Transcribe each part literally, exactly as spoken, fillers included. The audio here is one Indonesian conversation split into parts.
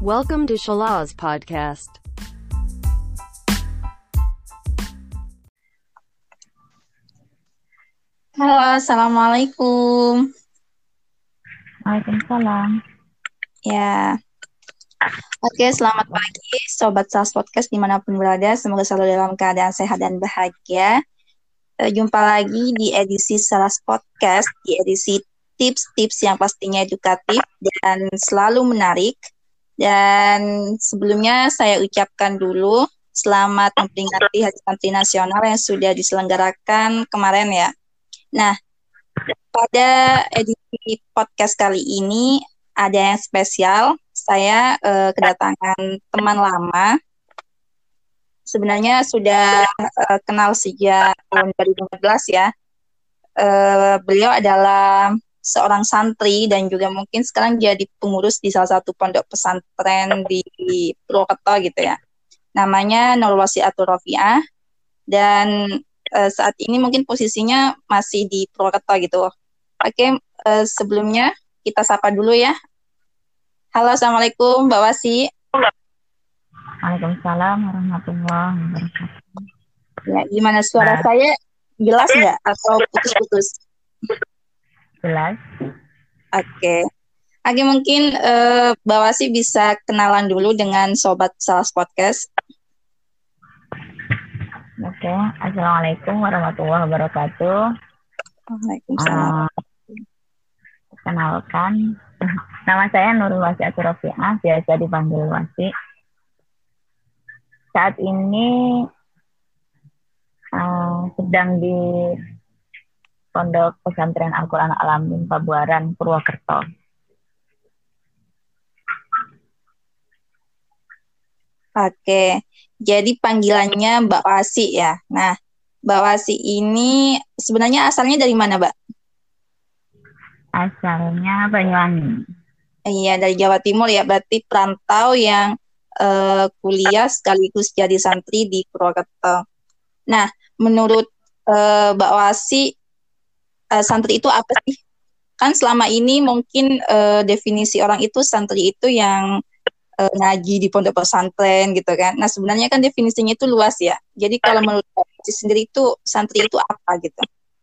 Welcome to Shalaz Podcast. Halo, Assalamualaikum. Waalaikumsalam. Ya, oke, selamat pagi Sobat Sals Podcast dimanapun berada. Semoga selalu dalam keadaan sehat dan bahagia. Eh, Jumpa lagi di edisi Sals Podcast, di edisi tips-tips yang pastinya edukatif dan selalu menarik. Dan sebelumnya saya ucapkan dulu selamat memperingati Hari Santri Nasional yang sudah diselenggarakan kemarin ya. Nah, pada edisi podcast kali ini ada yang spesial. Saya eh, kedatangan teman lama. Sebenarnya sudah eh, kenal sejak tahun dua ribu empat belas ya. Eh, beliau adalah seorang santri dan juga mungkin sekarang jadi pengurus di salah satu pondok pesantren di Purwokerto gitu ya. Namanya Nur Wasiatur Rofiah dan eh, saat ini mungkin posisinya masih di Purwokerto gitu. Oke, eh, sebelumnya kita sapa dulu ya. Halo, Assalamualaikum Mbak Wasi. Waalaikumsalam warahmatullahi wabarakatuh. Ya, gimana suara Nah. saya jelas nggak atau putus-putus? Jelas. Oke. Oke, mungkin eh, Mbak Wasi bisa kenalan dulu dengan Sobat Sals Podcast. Oke, Assalamualaikum warahmatullahi wabarakatuh. Waalaikumsalam. Uh, Kenalkan, nama saya Nurul Wasiatur Rofiah, biasa dipanggil Wasi. Saat ini uh, sedang di Pondok Pesantren Al-Quran Al-Amin Pabuaran, Purwokerto. Oke, jadi panggilannya Mbak Wasi ya. Nah, Mbak Wasi ini sebenarnya asalnya dari mana, Mbak? Asalnya Banyuwangi. Iya, dari Jawa Timur ya, berarti perantau yang eh, kuliah sekaligus jadi santri di Purwokerto. Nah, menurut eh, Mbak Wasi, eh, santri itu apa sih? Kan selama ini mungkin eh, definisi orang itu santri itu yang eh, ngaji di pondok pesantren gitu kan. Nah, sebenarnya kan definisinya itu luas ya. Jadi kalau menurut Mbak Wasi sendiri itu santri itu apa gitu?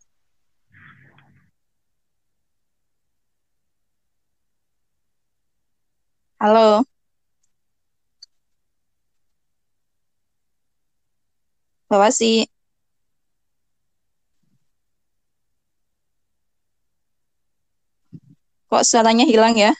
Halo, Mbak Wasi. Kok suaranya hilang ya?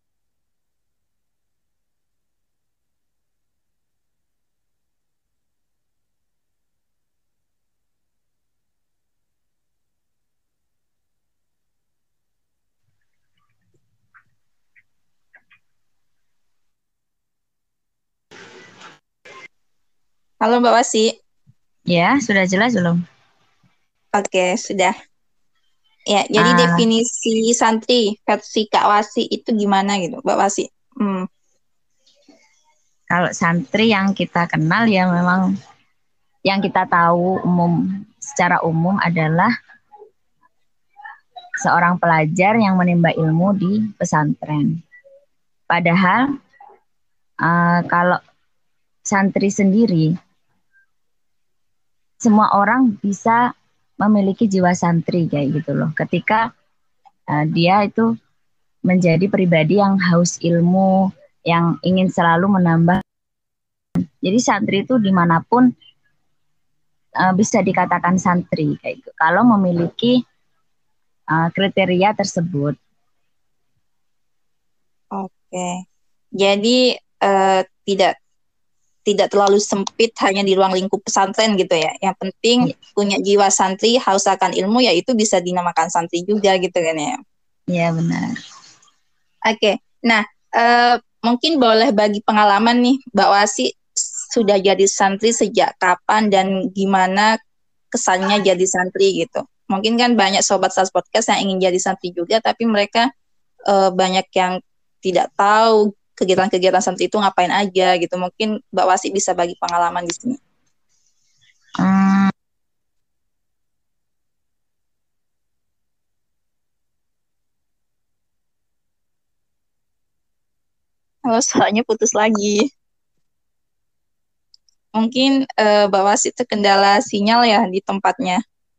Halo Mbak Wasi. Ya, sudah jelas belum? Oke, sudah. Ya, jadi Uh, definisi santri versi Kak Wasi itu gimana gitu, Mbak Wasi? Hmm. Kalau santri yang kita kenal ya memang yang kita tahu umum secara umum adalah seorang pelajar yang menimba ilmu di pesantren. Padahal uh, kalau santri sendiri, semua orang bisa memiliki jiwa santri kayak gitu loh. Ketika uh, dia itu menjadi pribadi yang haus ilmu, yang ingin selalu menambah. Jadi santri itu dimanapun uh, bisa dikatakan santri kayak gitu. Kalau memiliki uh, kriteria tersebut. Oke. Jadi eh, tidak tidak terlalu sempit hanya di ruang lingkup pesantren gitu ya. Yang penting Ya, punya jiwa santri, haus akan ilmu, ya itu bisa dinamakan santri juga gitu kan ya. ya benar. Oke. Nah, eh, mungkin boleh bagi pengalaman nih, Mbak Wasi sudah jadi santri sejak kapan dan gimana kesannya jadi santri gitu. Mungkin kan banyak sobat Sals Podcast yang ingin jadi santri juga, tapi mereka eh, banyak yang tidak tahu kegiatan-kegiatan santri itu ngapain aja gitu. Mungkin Mbak Wasi bisa bagi pengalaman di sini. Hmm, Halo, suaranya putus lagi. Mungkin eh, Mbak Wasit terkendala sinyal ya di tempatnya.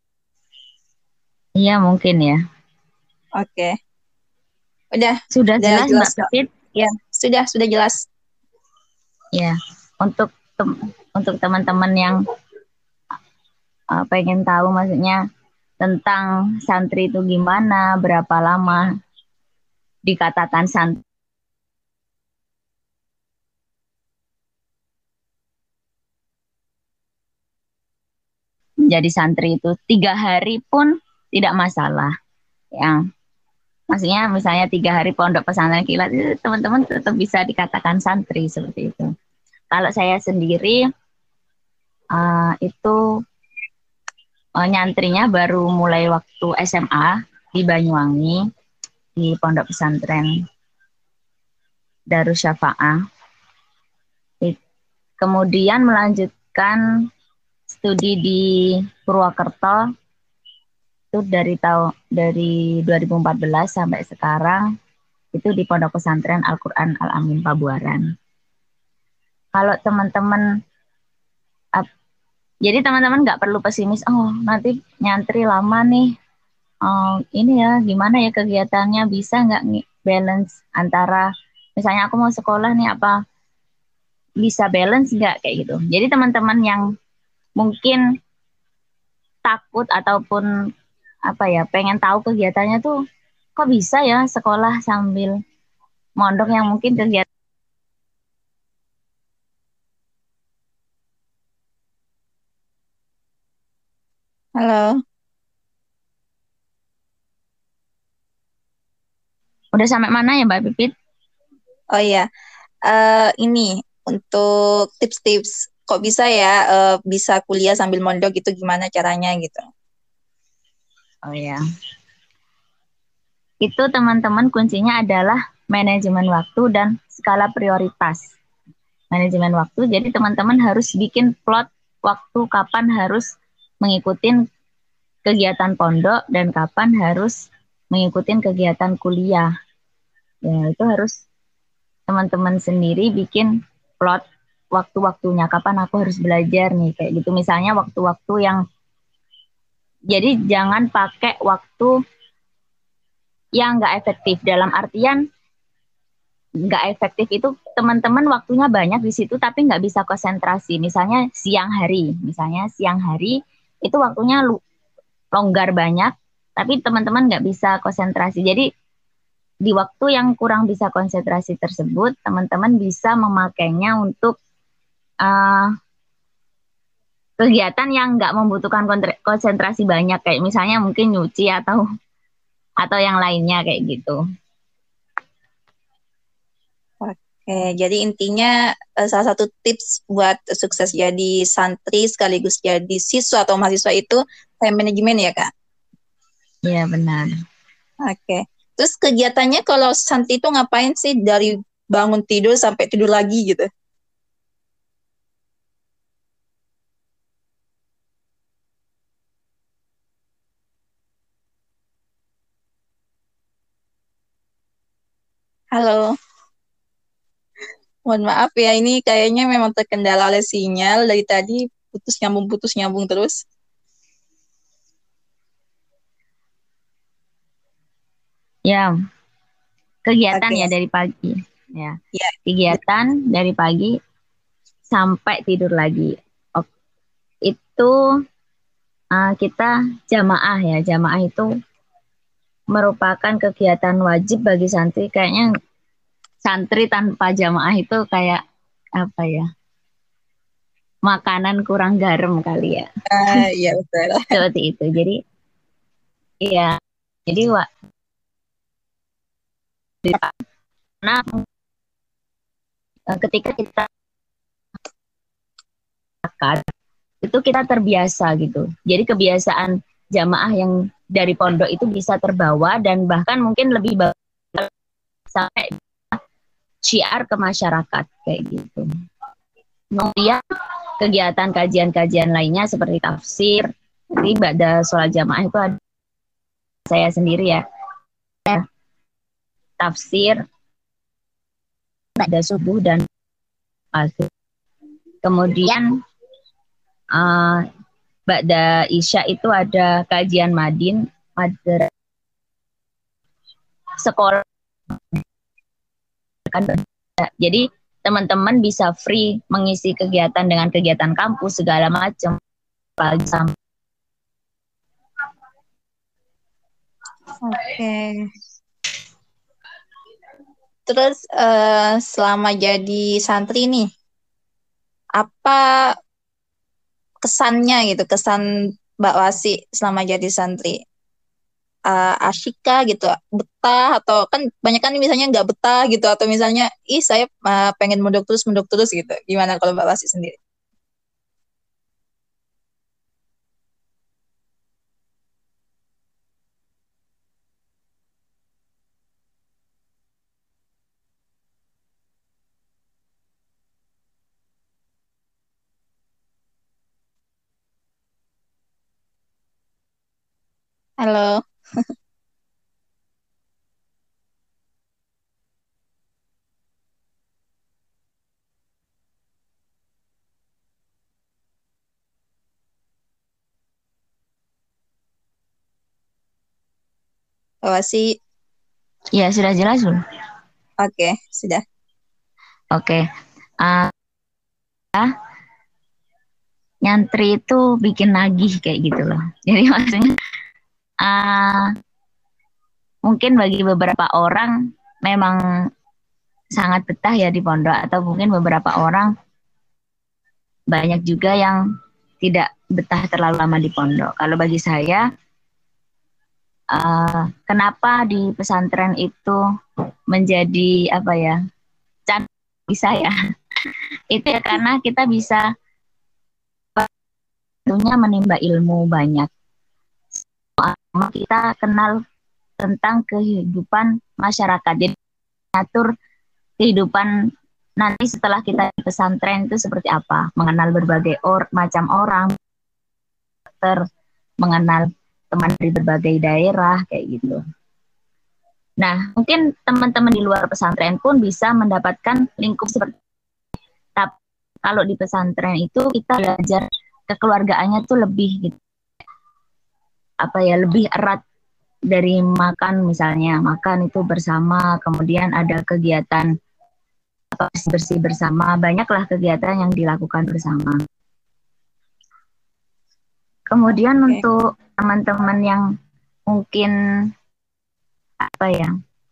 Iya mungkin ya. Oke. Udah, Sudah udah jelas jelas Mbak kok. Pipit? Ya, sudah, sudah jelas. Ya. Untuk tem- untuk teman-teman yang uh, pengen tahu maksudnya tentang santri itu gimana, berapa lama dikatakan santri menjadi santri itu tiga hari pun tidak masalah. Yang maksudnya misalnya tiga hari pondok pesantren kilat itu teman-teman tetap bisa dikatakan santri seperti itu. Kalau saya sendiri uh, itu uh, nyantrinya baru mulai waktu S M A di Banyuwangi di pondok pesantren Darus Syafa'ah. Kemudian melanjutkan studi di Purwokerto itu dari tahun dari dua ribu empat belas sampai sekarang itu di Pondok Pesantren Al-Quran Al-Amin Pabuaran. Kalau teman-teman, jadi teman-teman nggak perlu pesimis, oh nanti nyantri lama nih, oh, ini ya gimana ya kegiatannya, bisa nggak balance antara, misalnya aku mau sekolah nih, apa bisa balance nggak kayak gitu. Jadi teman-teman yang mungkin takut ataupun apa ya pengen tahu kegiatannya tuh, kok bisa ya sekolah sambil mondok yang mungkin kegiatan. Halo. Udah sampai mana ya Mbak Pipit? Oh iya, Eh, ini untuk tips-tips kok bisa ya eh, bisa kuliah sambil mondok gitu gimana caranya gitu. Oh ya, itu teman-teman kuncinya adalah manajemen waktu dan skala prioritas. Manajemen waktu, jadi teman-teman harus bikin plot waktu kapan harus mengikuti kegiatan pondok dan kapan harus mengikuti kegiatan kuliah. Ya, itu harus teman-teman sendiri bikin plot waktu-waktunya, kapan aku harus belajar nih, kayak gitu. Misalnya waktu-waktu yang, jadi jangan pakai waktu yang nggak efektif, dalam artian nggak efektif itu teman-teman waktunya banyak di situ tapi nggak bisa konsentrasi. Misalnya siang hari, misalnya siang hari itu waktunya longgar banyak, tapi teman-teman nggak bisa konsentrasi. Jadi di waktu yang kurang bisa konsentrasi tersebut, teman-teman bisa memakainya untuk uh, kegiatan yang nggak membutuhkan konsentrasi banyak, kayak misalnya mungkin nyuci atau atau yang lainnya kayak gitu. Oke, jadi intinya eh, salah satu tips buat sukses jadi santri sekaligus jadi siswa atau mahasiswa itu time management ya Kak? Iya benar. Oke, terus kegiatannya kalau santri itu ngapain sih dari bangun tidur sampai tidur lagi gitu? Halo. Mohon maaf ya, ini kayaknya memang terkendala oleh sinyal. Dari tadi putus nyambung, putus nyambung terus. Ya, kegiatan Oke, ya dari pagi. Ya, ya. kegiatan dari pagi sampai tidur lagi. Oke. Itu uh, kita jamaah ya, jamaah itu merupakan kegiatan wajib bagi santri. Kayaknya santri tanpa jamaah itu kayak apa ya? Makanan kurang garam kali ya. Ah, iya betul. Seperti itu. Jadi iya. Jadi wak, karena uh, ketika kita makan itu kita terbiasa gitu. Jadi kebiasaan jamaah yang dari pondok itu bisa terbawa dan bahkan mungkin lebih bagus sampai syiar ke masyarakat kayak gitu. Kemudian kegiatan kajian-kajian lainnya seperti tafsir. Jadi pada sholat jamaah itu ada saya sendiri ya. Tafsir ada subuh dan maghrib. Kemudian uh, Ba'da Isya itu ada kajian madin, madrasah, sekolah kan. Jadi teman-teman bisa free mengisi kegiatan dengan kegiatan kampus segala macam pagi sampai. Oke. Terus eh, selama jadi santri nih, apa kesannya gitu, kesan Mbak Wasi selama jadi santri? Eh, asyik kah gitu, betah atau kan banyak kan misalnya nggak betah gitu atau misalnya ih saya eh, pengen munduk terus munduk terus gitu. Gimana kalau Mbak Wasi sendiri? Halo, Mbak Wasi. Ya sudah jelas belum? Oke, sudah. Oke. Uh, nyantri itu bikin nagih kayak gitu loh. Jadi maksudnya uh, mungkin bagi beberapa orang memang sangat betah ya di pondok, atau mungkin beberapa orang banyak juga yang tidak betah terlalu lama di pondok. Kalau bagi saya, uh, kenapa di pesantren itu menjadi apa ya, cantik bisa ya? Itu ya karena kita bisa tentunya menimba ilmu banyak. Kita kenal tentang kehidupan masyarakat. Jadi atur kehidupan nanti setelah kita di pesantren itu seperti apa, mengenal berbagai or, macam orang, ter, mengenal teman dari berbagai daerah kayak gitu. Nah, mungkin teman-teman di luar pesantren pun bisa mendapatkan lingkup seperti itu. Tapi kalau di pesantren itu kita belajar kekeluargaannya tuh lebih gitu, apa ya, lebih erat dari makan misalnya, makan itu bersama, kemudian ada kegiatan bersih bersama, banyaklah kegiatan yang dilakukan bersama. Kemudian Oke. untuk teman-teman yang mungkin apa ya,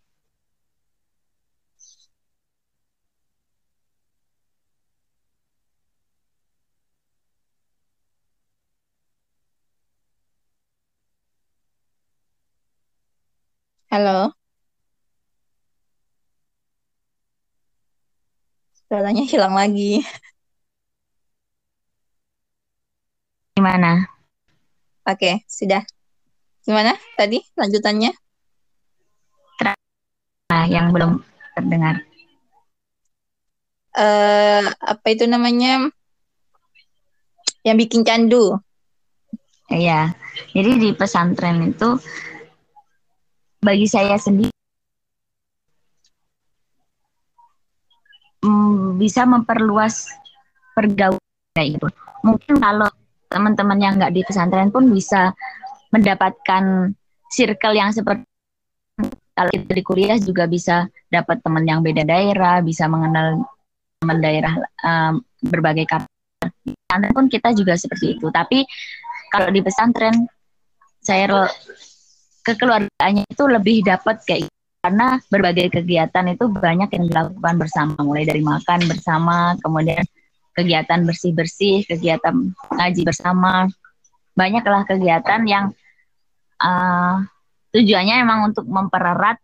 Halo, suaranya hilang lagi. gimana? Oke, sudah. Gimana tadi lanjutannya? Nah, yang belum terdengar. Eh, apa itu namanya? Yang bikin candu. Ya, jadi di pesantren itu bagi saya sendiri mm, bisa memperluas pergaulan kayak gitu. Mungkin kalau teman-teman yang nggak di pesantren pun bisa mendapatkan circle yang seperti, kalau kita di kuliah juga bisa dapat teman yang beda daerah, bisa mengenal teman daerah um, berbagai kampus. Pesantren pun kita juga seperti itu. Tapi kalau di pesantren saya kekeluargaannya itu lebih dapat kayak gitu. Karena berbagai kegiatan itu banyak yang dilakukan bersama, mulai dari makan bersama, kemudian kegiatan bersih-bersih, kegiatan ngaji bersama, banyaklah kegiatan yang uh, tujuannya emang untuk mempererat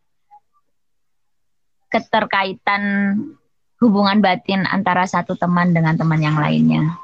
keterkaitan hubungan batin antara satu teman dengan teman yang lainnya.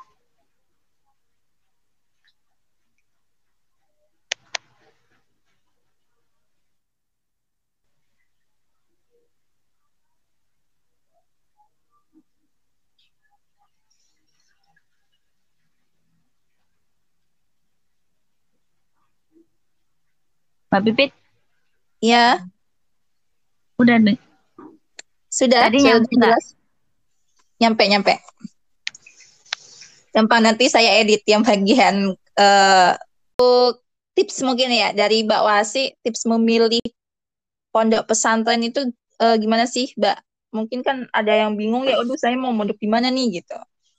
Mbak Pipit, Ya, udah nih. Sudah, Tadi sudah nyampe nggak? jelas. Nyampe, nyampe. Gampang, nanti saya edit yang bagian eh, tips mungkin ya dari Mbak Wasi, tips memilih pondok pesantren itu eh, gimana sih, Mbak? Mungkin kan ada yang bingung ya, aduh saya mau mondok di mana nih gitu.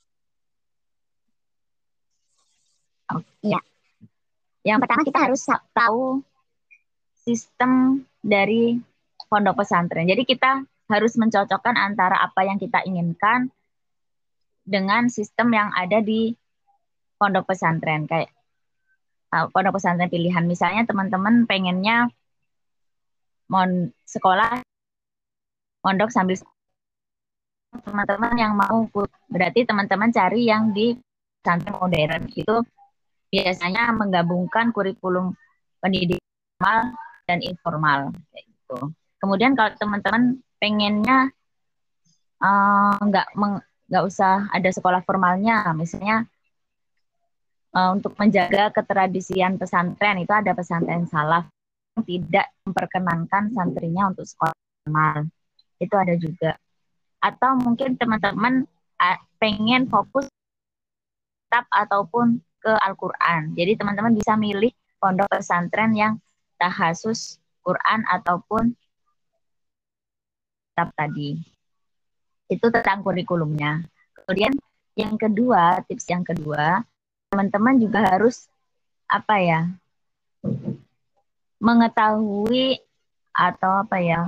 Oh, iya. Yang pertama kita harus sa- tahu sistem dari pondok pesantren. Jadi kita harus mencocokkan antara apa yang kita inginkan dengan sistem yang ada di pondok pesantren. Kayak uh, pondok pesantren pilihan. Misalnya teman-teman pengennya mon sekolah mondok sambil teman-teman yang mau berarti teman-teman cari yang di pesantren modern itu biasanya menggabungkan kurikulum pendidikan formal dan informal kayak gitu. Kemudian kalau teman-teman pengennya uh, nggak nggak usah ada sekolah formalnya, misalnya uh, untuk menjaga ketradisian pesantren itu ada pesantren salaf yang tidak memperkenankan santrinya untuk sekolah formal, itu ada juga. Atau mungkin teman-teman uh, pengen fokus kitab ataupun ke Al-Quran. Jadi teman-teman bisa milih pondok pesantren yang tahasus Quran ataupun kitab tadi. Itu tentang kurikulumnya. Kemudian yang kedua, tips yang kedua, teman-teman juga harus apa ya? Mengetahui atau apa ya?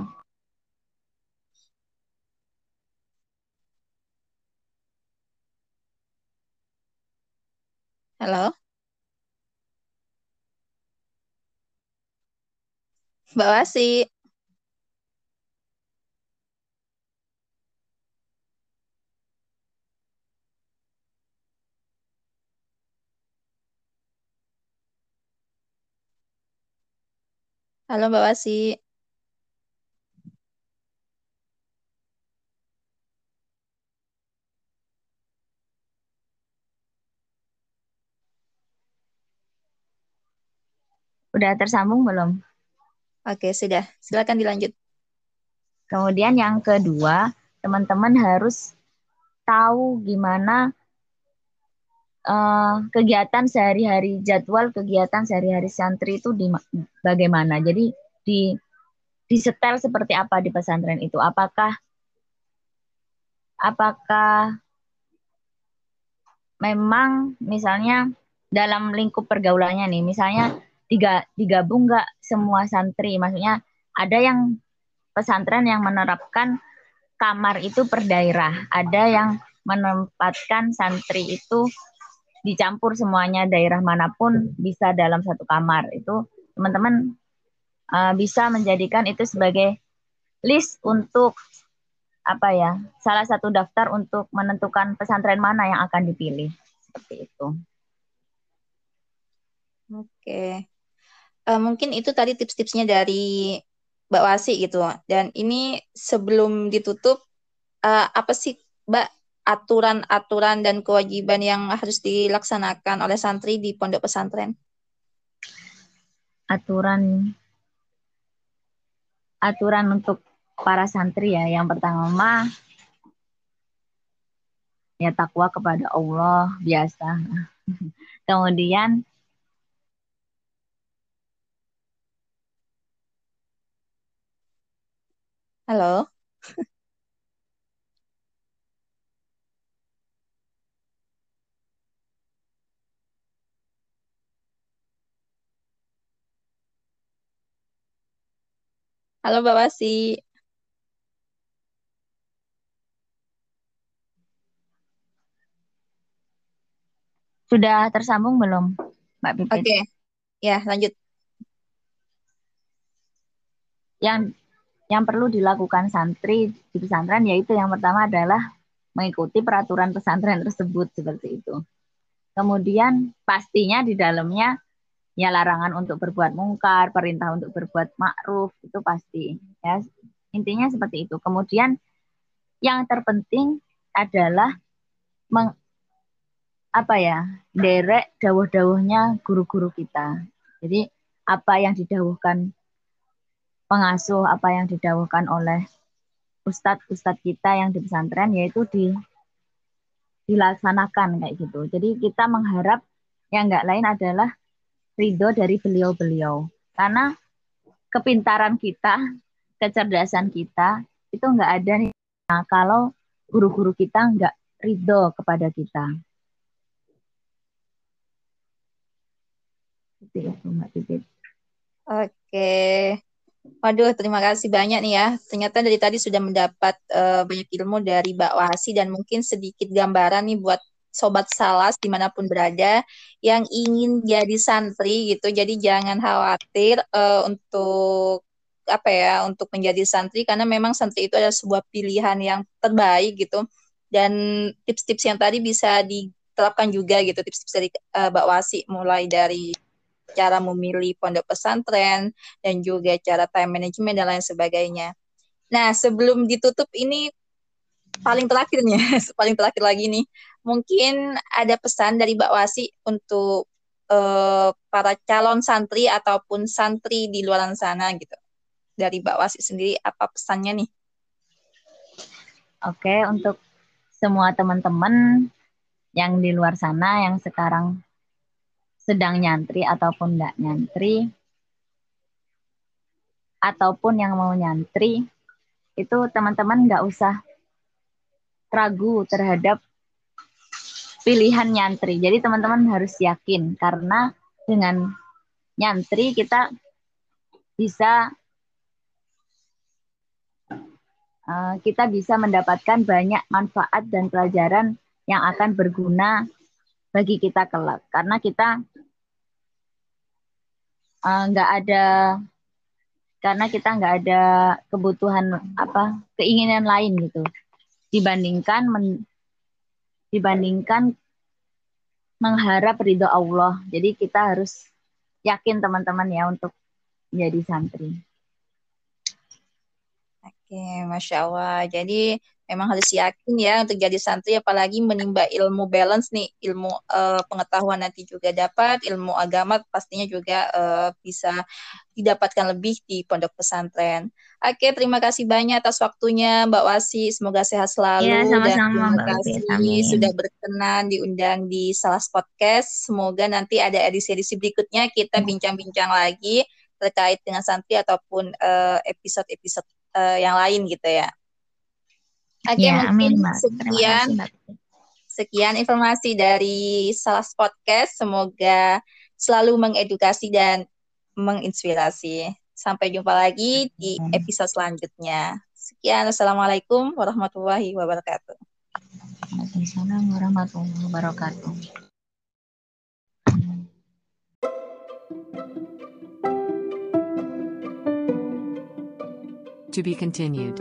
Halo, Mbak Wasi. Halo, Mbak Wasi. Udah tersambung belum? Oke, sudah. Silakan dilanjut. Kemudian yang kedua, teman-teman harus tahu gimana uh, kegiatan sehari-hari, jadwal kegiatan sehari-hari santri itu di bagaimana. Jadi di disetel seperti apa di pesantren itu. Apakah apakah memang misalnya dalam lingkup pergaulannya nih, misalnya tiga digabung nggak semua santri, maksudnya ada yang pesantren yang menerapkan kamar itu per daerah, ada yang menempatkan santri itu dicampur semuanya daerah manapun bisa dalam satu kamar. Itu teman-teman uh, bisa menjadikan itu sebagai list untuk apa ya, salah satu daftar untuk menentukan pesantren mana yang akan dipilih seperti itu. Oke. Uh, mungkin itu tadi tips-tipsnya dari Mbak Wasi gitu. Dan ini sebelum ditutup, uh, apa sih Mbak aturan-aturan dan kewajiban yang harus dilaksanakan oleh santri di pondok pesantren? Aturan aturan untuk para santri ya, yang pertama ya takwa kepada Allah biasa. Kemudian Halo. Halo Mbak Wasi. sudah tersambung belum, Mbak Pipit? Oke, ya lanjut. Yang yang perlu dilakukan santri di pesantren yaitu yang pertama adalah mengikuti peraturan pesantren tersebut seperti itu. Kemudian pastinya di dalamnya ya larangan untuk berbuat mungkar, perintah untuk berbuat ma'ruf itu pasti ya. Intinya seperti itu. Kemudian yang terpenting adalah meng, apa ya, derek dawuh-dawuhnya guru-guru kita. Jadi apa yang didawuhkan pengasuh, apa yang didawuhkan oleh ustadz-ustadz kita yang di pesantren, yaitu di dilaksanakan kayak gitu. Jadi kita mengharap yang nggak lain adalah ridho dari beliau-beliau. Karena kepintaran kita, kecerdasan kita itu nggak ada nih nah, kalau guru-guru kita nggak ridho kepada kita. Itu Mbak Pipit. Oke. Waduh, terima kasih banyak nih ya. Ternyata dari tadi sudah mendapat uh, banyak ilmu dari Mbak Wasi dan mungkin sedikit gambaran nih buat Sobat Salas dimanapun berada yang ingin jadi santri gitu. Jadi jangan khawatir uh, untuk apa ya, untuk menjadi santri karena memang santri itu adalah sebuah pilihan yang terbaik gitu. Dan tips-tips yang tadi bisa diterapkan juga gitu, tips-tips dari uh, Mbak Wasi mulai dari cara memilih pondok pesantren, dan juga cara time management dan lain sebagainya. Nah, sebelum ditutup ini paling terakhir nih, paling terakhir lagi nih, mungkin ada pesan dari Mbak Wasi untuk uh, para calon santri ataupun santri di luar sana gitu. Dari Mbak Wasi sendiri, apa pesannya nih? Oke, untuk semua teman-teman yang di luar sana yang sekarang sedang nyantri ataupun nggak nyantri, ataupun yang mau nyantri, itu teman-teman nggak usah ragu terhadap pilihan nyantri. Jadi teman-teman harus yakin, karena dengan nyantri kita bisa uh, kita bisa mendapatkan banyak manfaat dan pelajaran yang akan berguna bagi kita kelak. Karena kita nggak uh, ada karena kita nggak ada kebutuhan apa keinginan lain gitu dibandingkan men, dibandingkan mengharap ridho Allah. Jadi kita harus yakin teman-teman ya untuk menjadi santri. Oke, Masya Allah. Jadi memang harus yakin ya untuk jadi santri, apalagi menimba ilmu balance nih, ilmu uh, pengetahuan nanti juga dapat, ilmu agama pastinya juga uh, bisa didapatkan lebih di pondok pesantren. Oke, terima kasih banyak atas waktunya Mbak Wasi, semoga sehat selalu Ya, dan sama-sama terima Mbak kasih Pipit. Amin. sudah berkenan diundang di Salas Podcast. Semoga nanti ada edisi-edisi berikutnya kita bincang-bincang lagi terkait dengan santri ataupun uh, episode-episode uh, yang lain gitu ya. Oke, Ya, mungkin amin, Mbak. sekian Terima kasih, Mbak. sekian informasi dari Salas Podcast. Semoga selalu mengedukasi dan menginspirasi. Sampai jumpa lagi di episode selanjutnya. Sekian, Assalamualaikum warahmatullahi wabarakatuh. Waalaikumsalam warahmatullahi wabarakatuh. To be continued.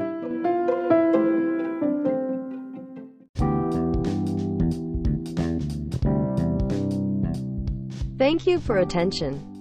Thank you for attention.